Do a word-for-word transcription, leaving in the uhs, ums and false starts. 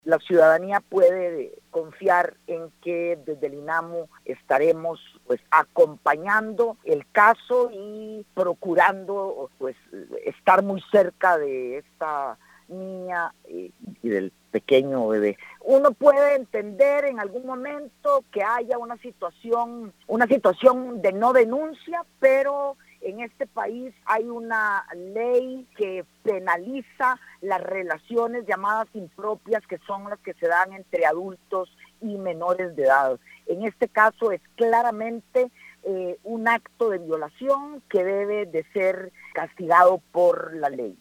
La ciudadanía puede confiar en que desde el INAMU estaremos pues acompañando el caso y procurando pues estar muy cerca de esta niña y, y del pequeño bebé. Uno puede entender en algún momento que haya una situación, una situación de no denuncia, pero en este país hay una ley que penaliza las relaciones llamadas impropias, que son las que se dan entre adultos y menores de edad. En este caso es claramente eh, un acto de violación que debe de ser castigado por la ley.